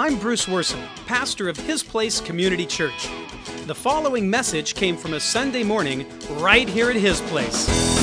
I'm Bruce Worson, pastor of His Place Community Church. The following message came from a Sunday morning right here at His Place.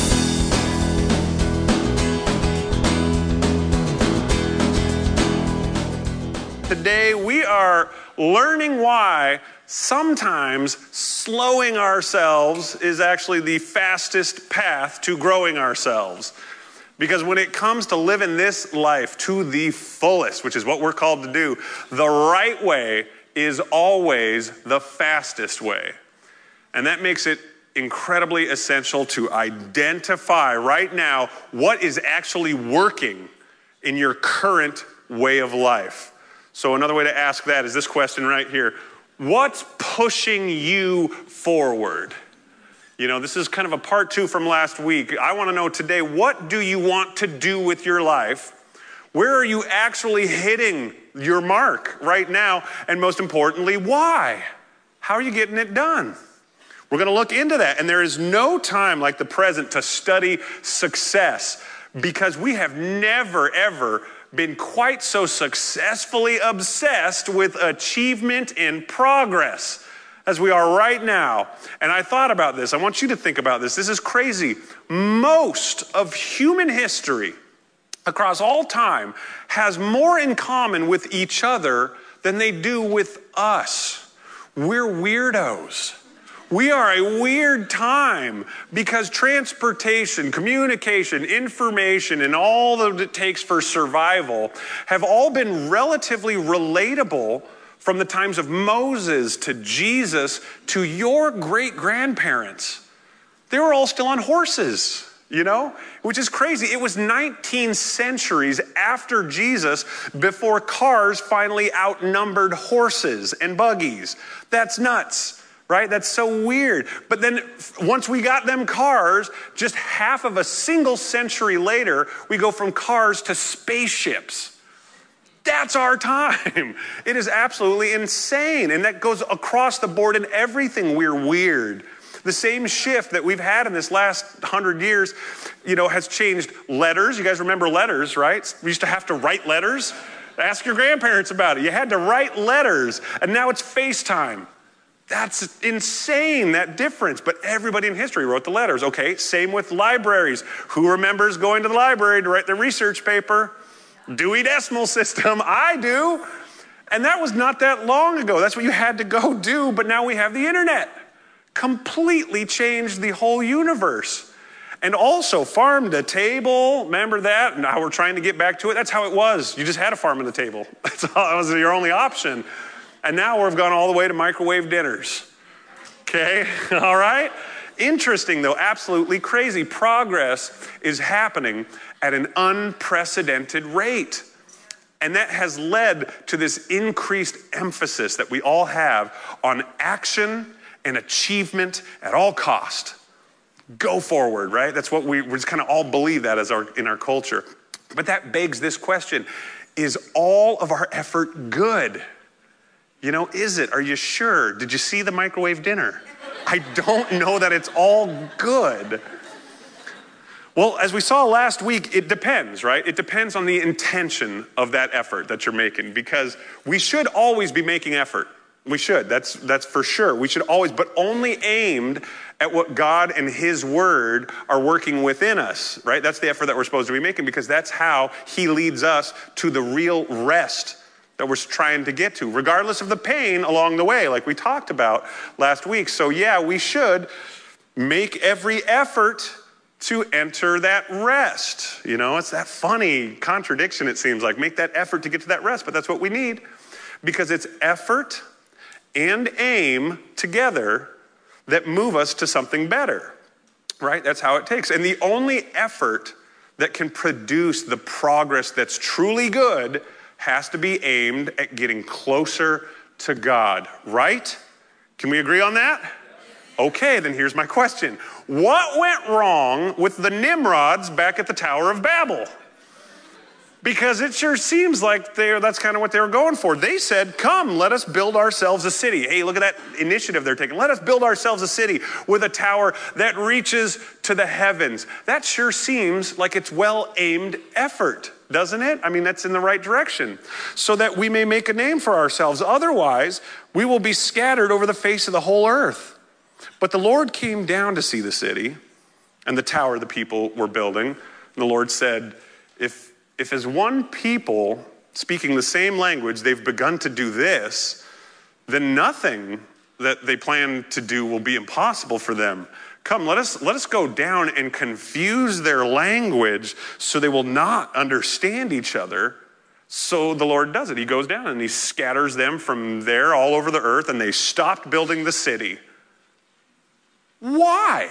Today we are learning why sometimes slowing ourselves is actually the fastest path to growing ourselves. Because when it comes to living this life to the fullest, which is what we're called to do, the right way is always the fastest way. And that makes it incredibly essential to identify right now what is actually working in your current way of life. So another way to ask that is this question right here. What's pushing you forward? You know, this is kind of a part 2 from last week. I want to know today, what do you want to do with your life? Where are you actually hitting your mark right now? And most importantly, why? How are you getting it done? We're going to look into that. And there is no time like the present to study success, because we have never, ever been quite so successfully obsessed with achievement and progress as we are right now. And I thought about this. I want you to think about this. This is crazy. Most of human history across all time has more in common with each other than they do with us. We're weirdos. We are a weird time because transportation, communication, information, and all that it takes for survival have all been relatively relatable from the times of Moses to Jesus to your great-grandparents. They were all still on horses, you know, which is crazy. It was 19 centuries after Jesus before cars finally outnumbered horses and buggies. That's nuts, right? That's so weird. But then once we got them cars, just half of a single century later, we go from cars to spaceships. That's our time. It is absolutely insane. And that goes across the board in everything. We're weird. The same shift that we've had in this last 100 years, you know, has changed letters. You guys remember letters, right? We used to have to write letters. Ask your grandparents about it. You had to write letters. And now it's FaceTime. That's insane, that difference. But everybody in history wrote the letters. Okay, same with libraries. Who remembers going to the library to write their research paper? Dewey Decimal System, I do. And that was not that long ago. That's what you had to go do, but now we have the internet. Completely changed the whole universe. And also farm to table, remember that? Now we're trying to get back to it. That's how it was. You just had a farm to table. That was your only option. And now we've gone all the way to microwave dinners. Okay, all right? Interesting though, absolutely crazy. Progress is happening at an unprecedented rate. And that has led to this increased emphasis that we all have on action and achievement at all cost. Go forward, right? That's what we just kind of all believe that as in our culture. But that begs this question, is all of our effort good? You know, is it? Are you sure? Did you see the microwave dinner? I don't know that it's all good. Well, as we saw last week, it depends, right? It depends on the intention of that effort that you're making, because we should always be making effort. We should, that's for sure. We should always, but only aimed at what God and His Word are working within us, right? That's the effort that we're supposed to be making, because that's how He leads us to the real rest that we're trying to get to, regardless of the pain along the way, like we talked about last week. So yeah, we should make every effort to enter that rest. You know, it's that funny contradiction, it seems like. Make that effort to get to that rest, but that's what we need, because it's effort and aim together that move us to something better, right? That's how it takes. And the only effort that can produce the progress that's truly good has to be aimed at getting closer to God, right? Can we agree on that? Okay, then here's my question. What went wrong with the Nimrods back at the Tower of Babel? Because it sure seems like that's kind of what they were going for. They said, come, let us build ourselves a city. Hey, look at that initiative they're taking. Let us build ourselves a city with a tower that reaches to the heavens. That sure seems like it's well-aimed effort. doesn't it? I mean, that's in the right direction. So that we may make a name for ourselves. Otherwise, we will be scattered over the face of the whole earth. But the Lord came down to see the city and the tower the people were building. And the Lord said, if as one people speaking the same language, they've begun to do this, then nothing that they plan to do will be impossible for them. Come, let us go down and confuse their language so they will not understand each other. So the Lord does it. He goes down and he scatters them from there all over the earth, and they stopped building the city. Why?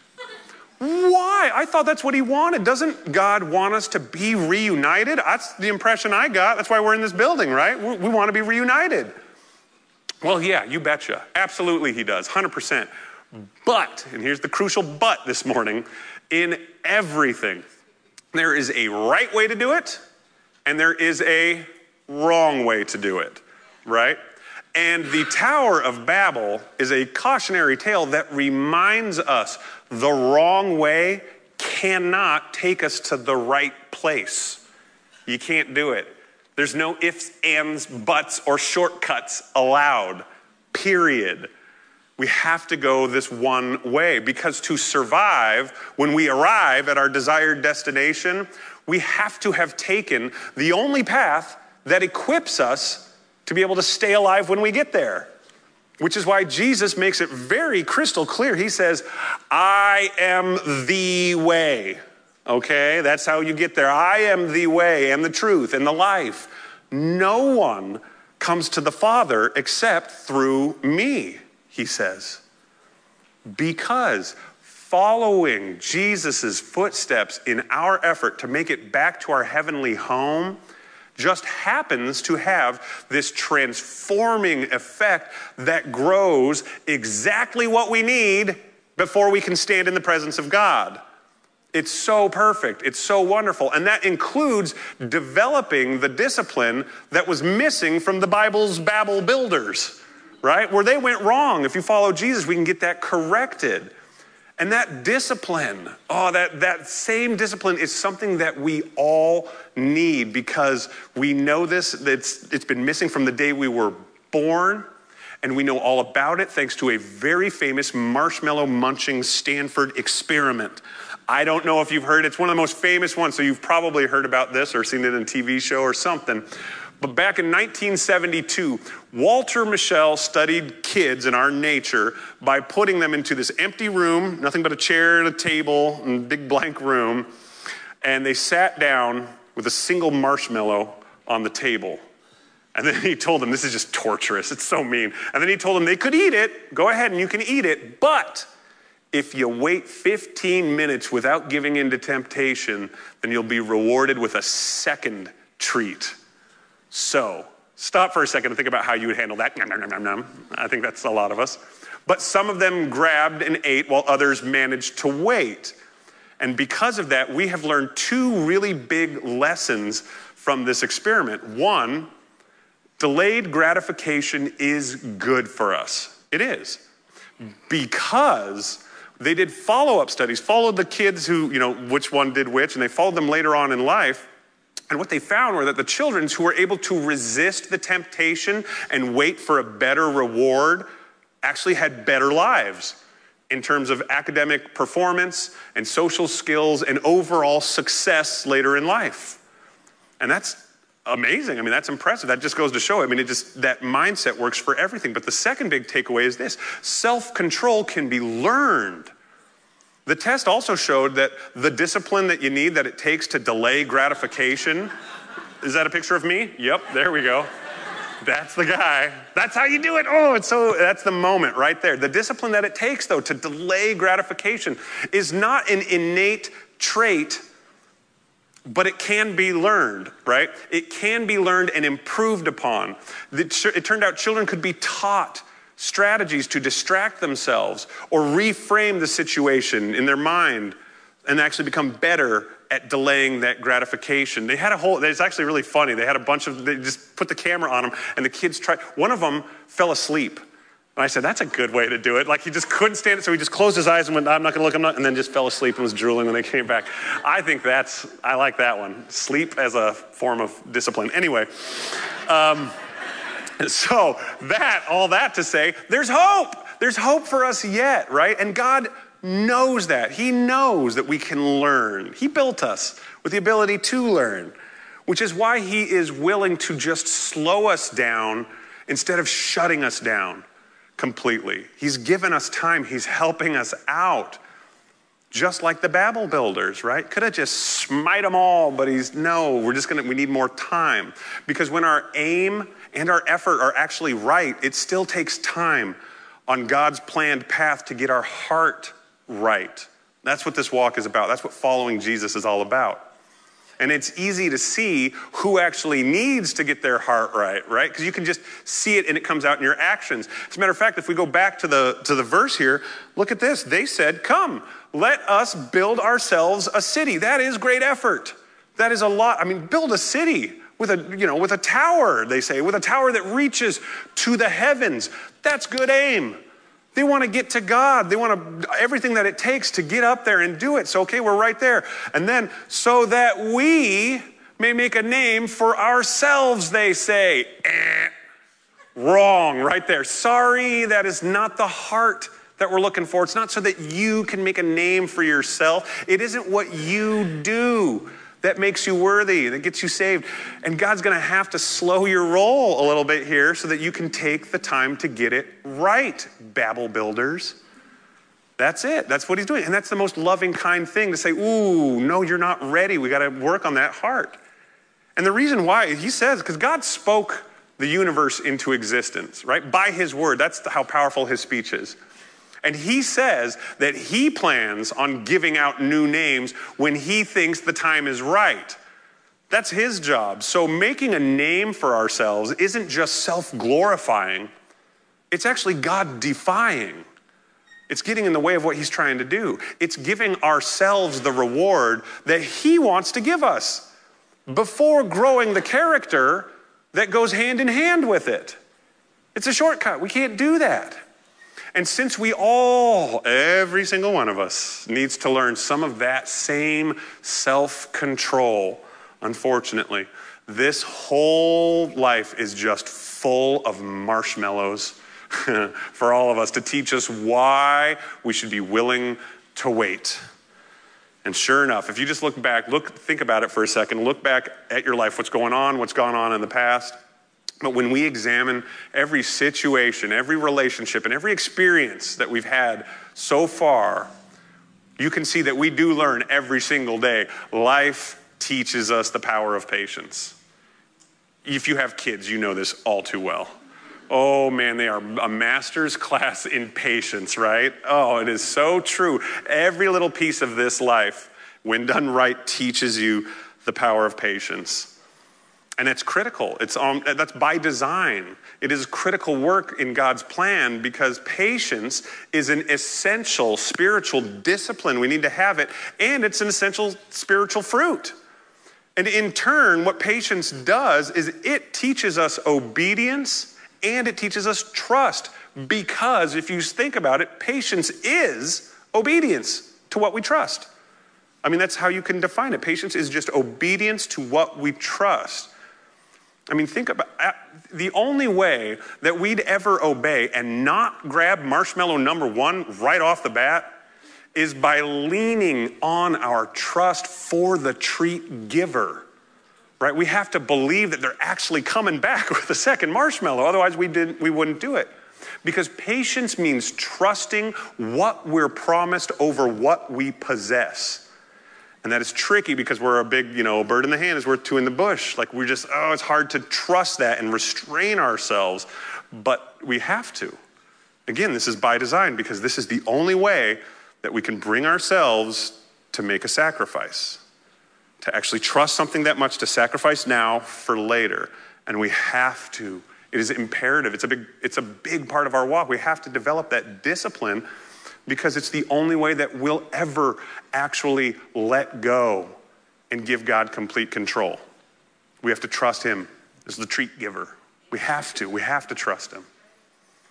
Why? I thought that's what he wanted. Doesn't God want us to be reunited? That's the impression I got. That's why we're in this building, right? We want to be reunited. Well, yeah, you betcha. Absolutely he does, 100%. But, and here's the crucial but this morning, in everything, there is a right way to do it, and there is a wrong way to do it, right? And the Tower of Babel is a cautionary tale that reminds us the wrong way cannot take us to the right place. You can't do it. There's no ifs, ands, buts, or shortcuts allowed, period. We have to go this one way, because to survive, when we arrive at our desired destination, we have to have taken the only path that equips us to be able to stay alive when we get there. Which is why Jesus makes it very crystal clear. He says, I am the way. Okay, that's how you get there. I am the way and the truth and the life. No one comes to the Father except through me, he says. Because following Jesus' footsteps in our effort to make it back to our heavenly home just happens to have this transforming effect that grows exactly what we need before we can stand in the presence of God. It's so perfect. It's so wonderful. And that includes developing the discipline that was missing from the Bible's Babel builders, right? Where they went wrong. If you follow Jesus, we can get that corrected. And that discipline, that same discipline is something that we all need, because we know this, it's been missing from the day we were born, and we know all about it thanks to a very famous marshmallow munching Stanford experiment. I don't know if you've heard, it's one of the most famous ones, so you've probably heard about this or seen it in a TV show or something. But back in 1972, Walter Mischel studied kids in our nature by putting them into this empty room, nothing but a chair and a table and a big blank room, and they sat down with a single marshmallow on the table. And then he told them, this is just torturous, it's so mean. And then he told them they could eat it, go ahead and you can eat it, but if you wait 15 minutes without giving in to temptation, then you'll be rewarded with a second treat. So, stop for a second and think about how you would handle that. Nom, nom, nom, nom, nom. I think that's a lot of us. But some of them grabbed and ate while others managed to wait. And because of that, we have learned two really big lessons from this experiment. One, delayed gratification is good for us. It is. Because they did follow-up studies, followed the kids who, which one did which, and they followed them later on in life. And what they found were that the children who were able to resist the temptation and wait for a better reward actually had better lives in terms of academic performance and social skills and overall success later in life. And that's amazing. I mean, that's impressive. That just goes to show, that mindset works for everything. But the second big takeaway is this: self-control can be learned. The test also showed that the discipline that you need, that it takes to delay gratification. Is that a picture of me? Yep, there we go. That's the guy. That's how you do it. That's the moment right there. The discipline that it takes, though, to delay gratification is not an innate trait, but it can be learned, right? It can be learned and improved upon. It turned out children could be taught strategies to distract themselves or reframe the situation in their mind and actually become better at delaying that gratification. It's actually really funny. They just put the camera on them and the kids one of them fell asleep And I said, that's a good way to do it. Like he just couldn't stand it, so he just closed his eyes and went, I'm not gonna look, and then just fell asleep and was drooling when they came back. I like that one. Sleep as a form of discipline. Anyway, so all that to say, there's hope. There's hope for us yet, right? And God knows that. He knows that we can learn. He built us with the ability to learn, which is why he is willing to just slow us down instead of shutting us down completely. He's given us time. He's helping us out. Just like the Babel builders, right? Could have just smite them all, but we need more time. Because when our aim and our effort are actually right, it still takes time on God's planned path to get our heart right. That's what this walk is about. That's what following Jesus is all about. And it's easy to see who actually needs to get their heart right? Because you can just see it and it comes out in your actions. As a matter of fact, if we go back to the verse here, look at this. They said, come, let us build ourselves a city. That is great effort. That is a lot. I mean, build a city with a tower, they say, with a tower that reaches to the heavens. That's good aim. They want to get to God. They want everything that it takes to get up there and do it. So, okay, we're right there. And then, so that we may make a name for ourselves, they say. Wrong, right there. Sorry, that is not the heart that we're looking for. It's not so that you can make a name for yourself. It isn't what you do that makes you worthy, that gets you saved. And God's going to have to slow your roll a little bit here so that you can take the time to get it right, Babel builders. That's it. That's what he's doing. And that's the most loving, kind thing to say, ooh, no, you're not ready. We got to work on that heart. And the reason why, he says, because God spoke the universe into existence, right? By his word. That's how powerful his speech is. And he says that he plans on giving out new names when he thinks the time is right. That's his job. So making a name for ourselves isn't just self-glorifying. It's actually God-defying. It's getting in the way of what he's trying to do. It's giving ourselves the reward that he wants to give us before growing the character that goes hand in hand with it. It's a shortcut. We can't do that. And since every single one of us needs to learn some of that same self-control, unfortunately, this whole life is just full of marshmallows for all of us to teach us why we should be willing to wait. And sure enough, if you just think about it for a second, look back at your life, what's gone on in the past. But when we examine every situation, every relationship, and every experience that we've had so far, you can see that we do learn every single day. Life teaches us the power of patience. If you have kids, you know this all too well. Oh man, they are a master's class in patience, right? Oh, it is so true. Every little piece of this life, when done right, teaches you the power of patience. And it's critical. That's by design. It is critical work in God's plan because patience is an essential spiritual discipline. We need to have it. And it's an essential spiritual fruit. And in turn, what patience does is it teaches us obedience and it teaches us trust. Because if you think about it, patience is obedience to what we trust. I mean, that's how you can define it. Patience is just obedience to what we trust. I mean, think about the only way that we'd ever obey and not grab marshmallow number one right off the bat is by leaning on our trust for the treat giver, right? We have to believe that they're actually coming back with a second marshmallow. Otherwise, we wouldn't do it. Because patience means trusting what we're promised over what we possess. And that is tricky because we're a big, bird in the hand is worth two in the bush. Like it's hard to trust that and restrain ourselves, but we have to. Again, this is by design because this is the only way that we can bring ourselves to make a sacrifice, to actually trust something that much, to sacrifice now for later. And we have to. It is imperative. It's a big part of our walk. We have to develop that discipline because it's the only way that we'll ever actually let go and give God complete control. We have to trust him as the treat giver. We have to trust him.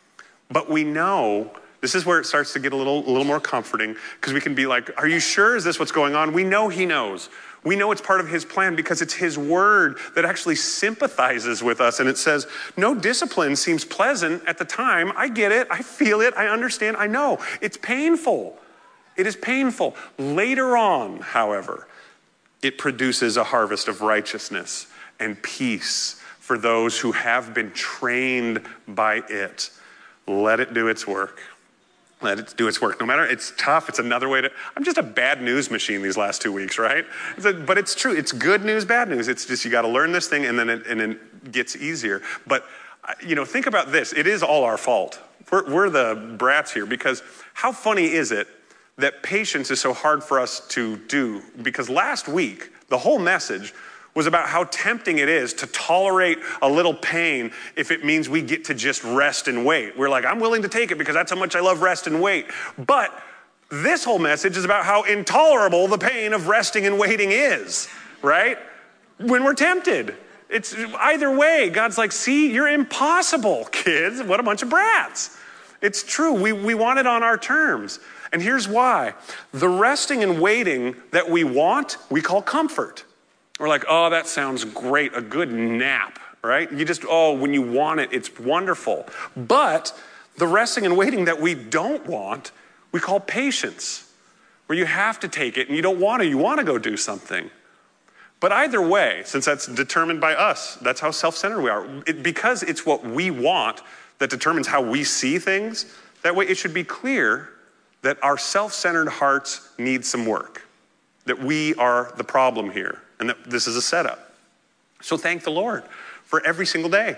But we know, this is where it starts to get a little more comforting, because we can be like, are you sure? Is this what's going on? We know he knows. We know it's part of his plan because it's his word that actually sympathizes with us. And it says, no discipline seems pleasant at the time. I get it. I feel it. I understand. I know. It's painful. It is painful. Later on, however, it produces a harvest of righteousness and peace for those who have been trained by it. Let it do its work. Let it do its work. No matter, it's tough. It's another way to, I'm just a bad news machine these last 2 weeks, right? But it's true. It's good news, bad news. It's just, you got to learn this thing and then it gets easier. But, think about this. It is all our fault. We're the brats here, because how funny is it that patience is so hard for us to do? Because last week, the whole message was about how tempting it is to tolerate a little pain if it means we get to just rest and wait. We're like, I'm willing to take it because that's how much I love rest and wait. But this whole message is about how intolerable the pain of resting and waiting is, right? When we're tempted. It's either way. God's like, see, you're impossible, kids. What a bunch of brats. It's true. We want it on our terms. And here's why. The resting and waiting that we want, we call comfort. We're like, oh, that sounds great, a good nap, right? When you want it, it's wonderful. But the resting and waiting that we don't want, we call patience, where you have to take it and you don't want to, you want to go do something. But either way, since that's determined by us, that's how self-centered we are, because it's what we want that determines how we see things, that way it should be clear that our self-centered hearts need some work, that we are the problem here. And that this is a setup. So thank the Lord for every single day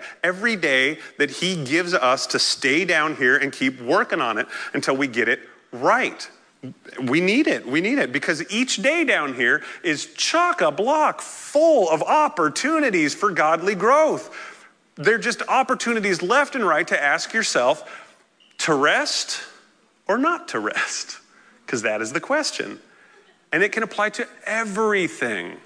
that he gives us to stay down here and keep working on it until we get it right. We need it because each day down here is chock-a-block full of opportunities for godly growth. They're just opportunities left and right to ask yourself to rest or not to rest, because that is the question. And it can apply to everything.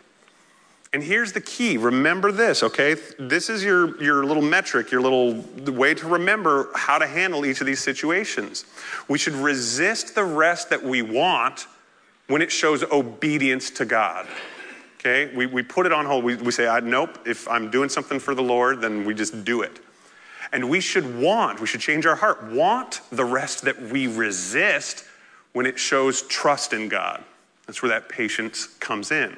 And here's the key. Remember this, okay? This is your little metric, your little way to remember how to handle each of these situations. We should resist the rest that we want when it shows obedience to God, okay? We put it on hold. We say, nope, if I'm doing something for the Lord, then we just do it. And we should change our heart, want the rest that we resist when it shows trust in God. That's where that patience comes in.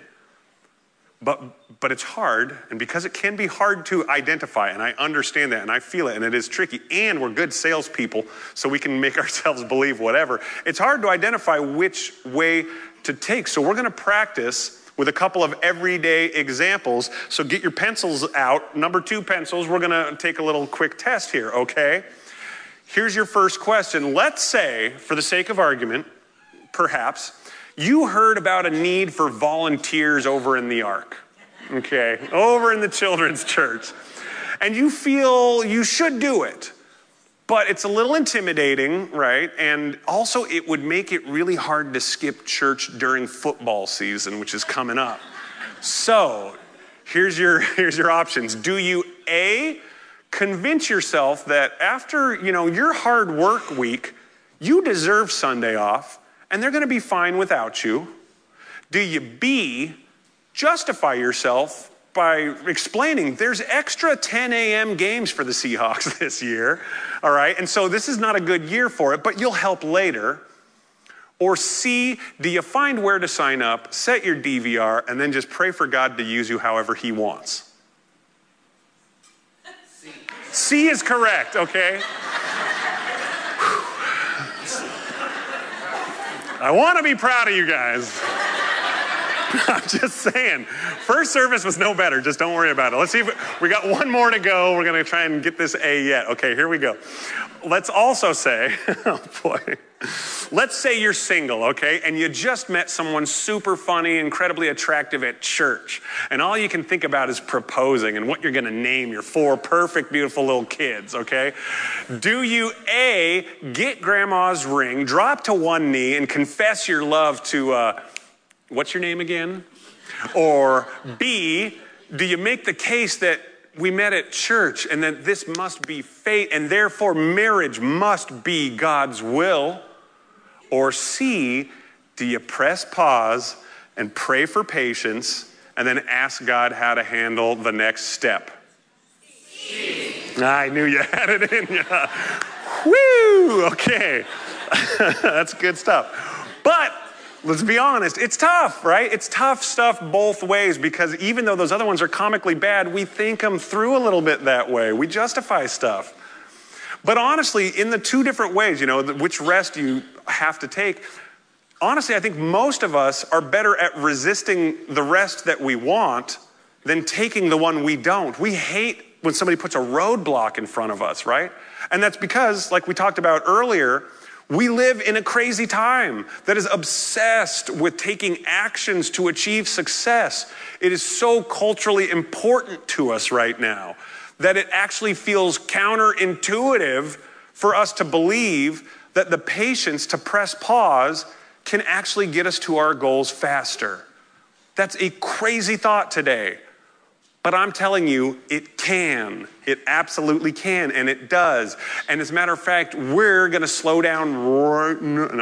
But it's hard, and because it can be hard to identify, and I understand that, and I feel it, and it is tricky, and we're good salespeople, so we can make ourselves believe whatever. It's hard to identify which way to take. So we're going to practice with a couple of everyday examples. So get your pencils out. Number 2 pencils. We're going to take a little quick test here, okay? Here's your first question. Let's say, for the sake of argument, perhaps, you heard about a need for volunteers over in the Ark, okay, over in the children's church, and you feel you should do it, but it's a little intimidating, right? And also it would make it really hard to skip church during football season, which is coming up. So here's your options. Do you A, convince yourself that after, your hard work week, you deserve Sunday off, and they're going to be fine without you? Do you B, justify yourself by explaining there's extra 10 a.m. games for the Seahawks this year, all right? And so this is not a good year for it, but you'll help later. Or C, do you find where to sign up, set your DVR, and then just pray for God to use you however he wants? C is correct, okay? I want to be proud of you guys. I'm just saying. First service was no better. Just don't worry about it. Let's see if we got one more to go. We're going to try and get this A yet. Okay, here we go. Let's also say, oh boy. Let's say you're single, okay, and you just met someone super funny, incredibly attractive at church, and all you can think about is proposing and what you're going to name your 4 perfect, beautiful little kids, okay? Do you A, get grandma's ring, drop to one knee, and confess your love to, what's your name again? Or B, do you make the case that we met at church, and that this must be fate, and therefore marriage must be God's will? Or C, do you press pause and pray for patience and then ask God how to handle the next step? I knew you had it in you. Woo! Okay. That's good stuff. But let's be honest, it's tough, right? It's tough stuff both ways, because even though those other ones are comically bad, we think them through a little bit that way. We justify stuff. But honestly, in the two different ways, which rest you have to take, honestly, I think most of us are better at resisting the rest that we want than taking the one we don't. We hate when somebody puts a roadblock in front of us, right? And that's because, like we talked about earlier, we live in a crazy time that is obsessed with taking actions to achieve success. It is so culturally important to us right now that it actually feels counterintuitive for us to believe that the patience to press pause can actually get us to our goals faster. That's a crazy thought today. But I'm telling you, it can. It absolutely can, and it does. And as a matter of fact, we're going to slow down right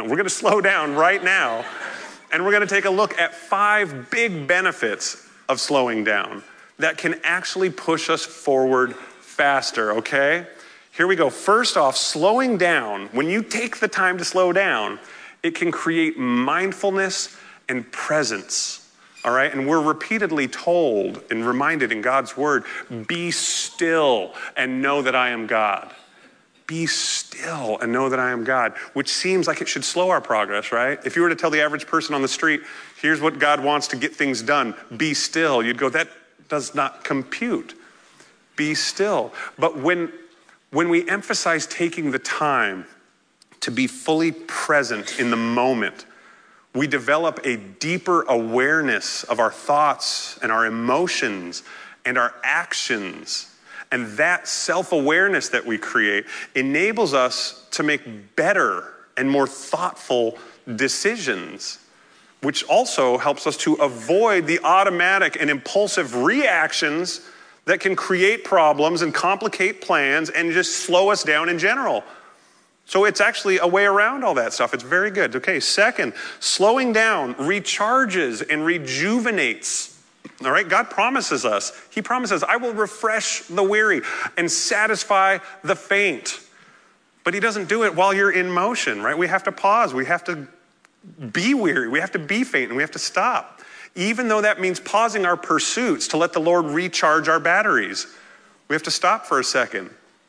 now, and we're going to take a look at 5 big benefits of slowing down that can actually push us forward faster, okay? Here we go. First off, slowing down, when you take the time to slow down, it can create mindfulness and presence. All right, and we're repeatedly told and reminded in God's word, be still and know that I am God. Be still and know that I am God, which seems like it should slow our progress, right? If you were to tell the average person on the street, here's what God wants to get things done, be still, you'd go, that does not compute. Be still. But when we emphasize taking the time to be fully present in the moment, we develop a deeper awareness of our thoughts and our emotions and our actions. And that self-awareness that we create enables us to make better and more thoughtful decisions, which also helps us to avoid the automatic and impulsive reactions that can create problems and complicate plans and just slow us down in general. So it's actually a way around all that stuff. It's very good. Okay, second, slowing down recharges and rejuvenates. All right, God promises us. He promises, I will refresh the weary and satisfy the faint. But he doesn't do it while you're in motion, right? We have to pause. We have to be weary. We have to be faint, and we have to stop. Even though that means pausing our pursuits to let the Lord recharge our batteries. We have to stop for a second.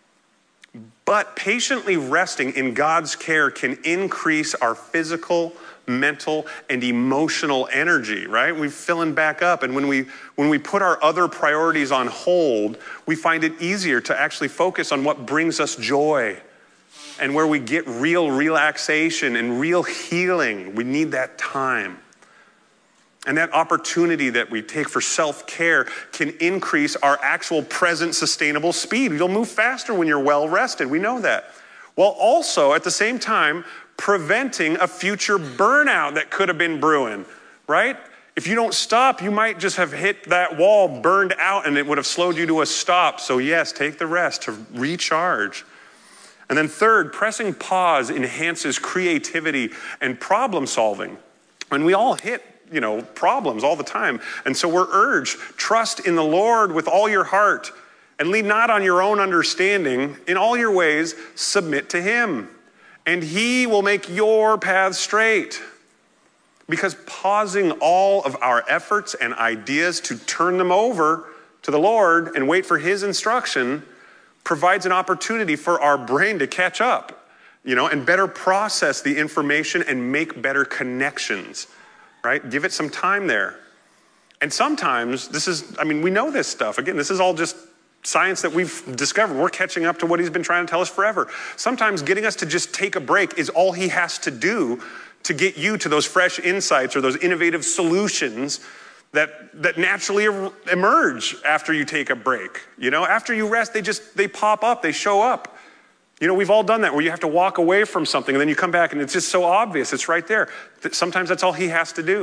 But patiently resting in God's care can increase our physical, mental, and emotional energy, right? We're filling back up. And when we put our other priorities on hold, we find it easier to actually focus on what brings us joy and where we get real relaxation and real healing. We need that time. And that opportunity that we take for self-care can increase our actual present sustainable speed. You'll move faster when you're well rested. We know that. While also, at the same time, preventing a future burnout that could have been brewing, right? If you don't stop, you might just have hit that wall, burned out, and it would have slowed you to a stop. So yes, take the rest to recharge. And then third, pressing pause enhances creativity and problem solving. When we all hit problems all the time. And so we're urged, trust in the Lord with all your heart and lean not on your own understanding. In all your ways, submit to him, and he will make your path straight. Because pausing all of our efforts and ideas to turn them over to the Lord and wait for his instruction provides an opportunity for our brain to catch up, and better process the information and make better connections. Right? Give it some time there. And sometimes we know this stuff. Again, this is all just science that we've discovered. We're catching up to what he's been trying to tell us forever. Sometimes getting us to just take a break is all he has to do to get you to those fresh insights or those innovative solutions that naturally emerge after you take a break. After you rest, they pop up, they show up. We've all done that where you have to walk away from something and then you come back and it's just so obvious. It's right there. Sometimes that's all he has to do.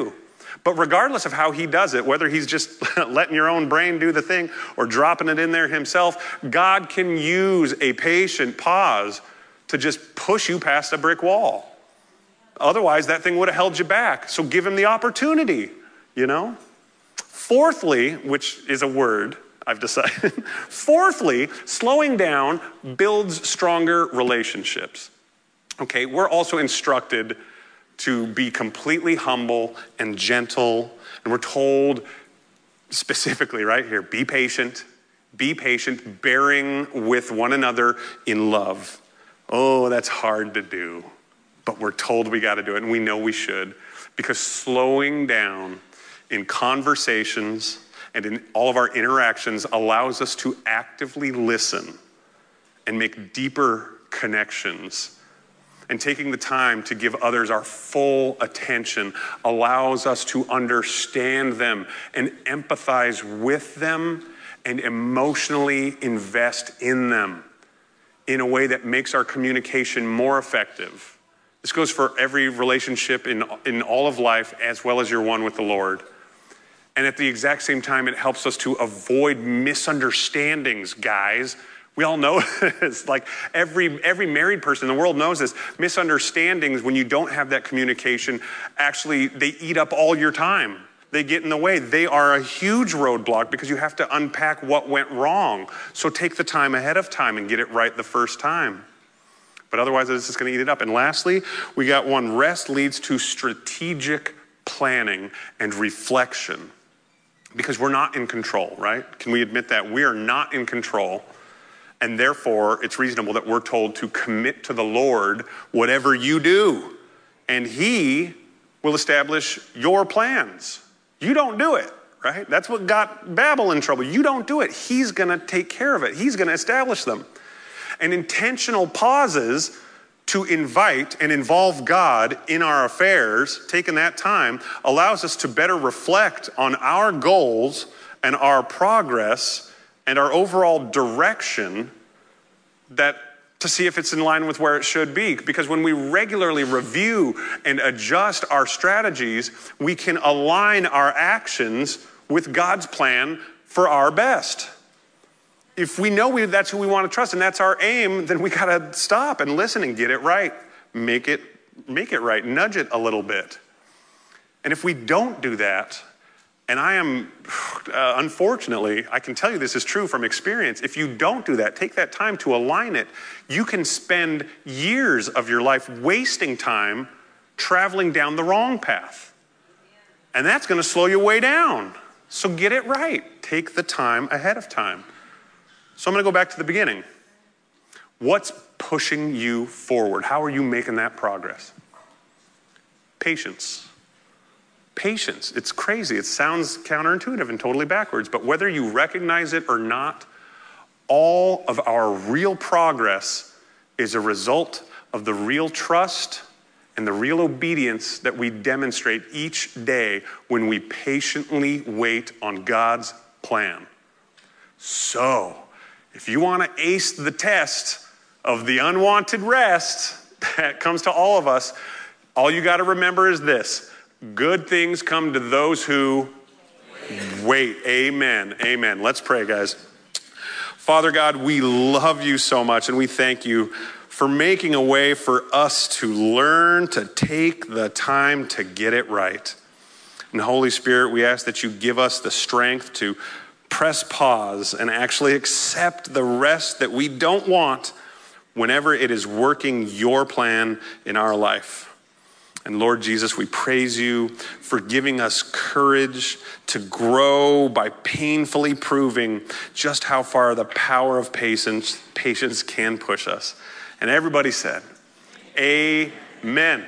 But regardless of how he does it, whether he's just letting your own brain do the thing or dropping it in there himself, God can use a patient pause to just push you past a brick wall. Otherwise, that thing would have held you back. So give him the opportunity, you know? Fourthly, which is a word I've decided. Fourthly, slowing down builds stronger relationships. Okay, we're also instructed to be completely humble and gentle. And we're told specifically right here, be patient, bearing with one another in love. Oh, that's hard to do. But we're told we got to do it, and we know we should, because slowing down in conversations and in all of our interactions allows us to actively listen and make deeper connections. And taking the time to give others our full attention allows us to understand them and empathize with them and emotionally invest in them in a way that makes our communication more effective. This goes for every relationship in all of life, as well as your one with the Lord. And at the exact same time, it helps us to avoid misunderstandings, guys. We all know this. Like every married person in the world knows this. Misunderstandings, when you don't have that communication, actually, they eat up all your time. They get in the way. They are a huge roadblock because you have to unpack what went wrong. So take the time ahead of time and get it right the first time. But otherwise, this is going to eat it up. And lastly, we got one. Rest leads to strategic planning and reflection. Because we're not in control, right? Can we admit that? We are not in control. And therefore, it's reasonable that we're told to commit to the Lord whatever you do. And he will establish your plans. You don't do it, right? That's what got Babel in trouble. You don't do it. He's going to take care of it. He's going to establish them. And intentional pauses to invite and involve God in our affairs, taking that time, allows us to better reflect on our goals and our progress and our overall direction, that to see if it's in line with where it should be. Because when we regularly review and adjust our strategies, we can align our actions with God's plan for our best. If we know that's who we want to trust and that's our aim, then we got to stop and listen and get it right. Make it right. Nudge it a little bit. And if we don't do that, and I am, unfortunately, I can tell you this is true from experience. If you don't do that, take that time to align it, you can spend years of your life wasting time traveling down the wrong path. And that's going to slow you way down. So get it right. Take the time ahead of time. So I'm going to go back to the beginning. What's pushing you forward? How are you making that progress? Patience. Patience. It's crazy. It sounds counterintuitive and totally backwards, but whether you recognize it or not, all of our real progress is a result of the real trust and the real obedience that we demonstrate each day when we patiently wait on God's plan. So, if you want to ace the test of the unwanted rest that comes to all of us, all you got to remember is this: good things come to those who wait. Amen. Amen. Let's pray, guys. Father God, we love you so much, and we thank you for making a way for us to learn to take the time to get it right. And Holy Spirit, we ask that you give us the strength to press pause and actually accept the rest that we don't want whenever it is working your plan in our life. And Lord Jesus, we praise you for giving us courage to grow by painfully proving just how far the power of patience can push us. And everybody said, amen.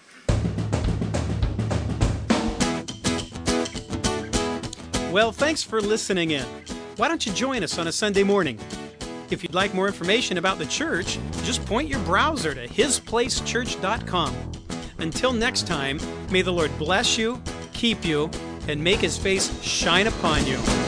Well, thanks for listening in. Why don't you join us on a Sunday morning? If you'd like more information about the church, just point your browser to hisplacechurch.com. Until next time, may the Lord bless you, keep you, and make his face shine upon you.